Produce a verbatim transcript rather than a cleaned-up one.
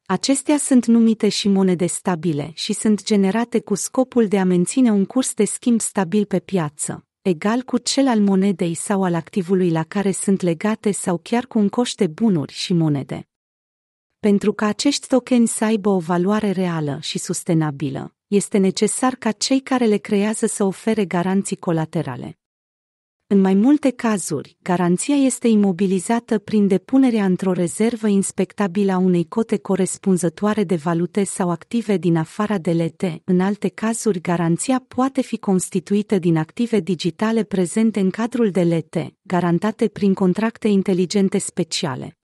Acestea sunt numite și monede stabile și sunt generate cu scopul de a menține un curs de schimb stabil pe piață, egal cu cel al monedei sau al activului la care sunt legate sau chiar cu un coș de bunuri și monede. Pentru ca acești tokeni să aibă o valoare reală și sustenabilă, este necesar ca cei care le creează să ofere garanții colaterale. În mai multe cazuri, garanția este imobilizată prin depunerea într-o rezervă inspectabilă a unei cote corespunzătoare de valute sau active din afara D L T. În alte cazuri, garanția poate fi constituită din active digitale prezente în cadrul D L T, garantate prin contracte inteligente speciale.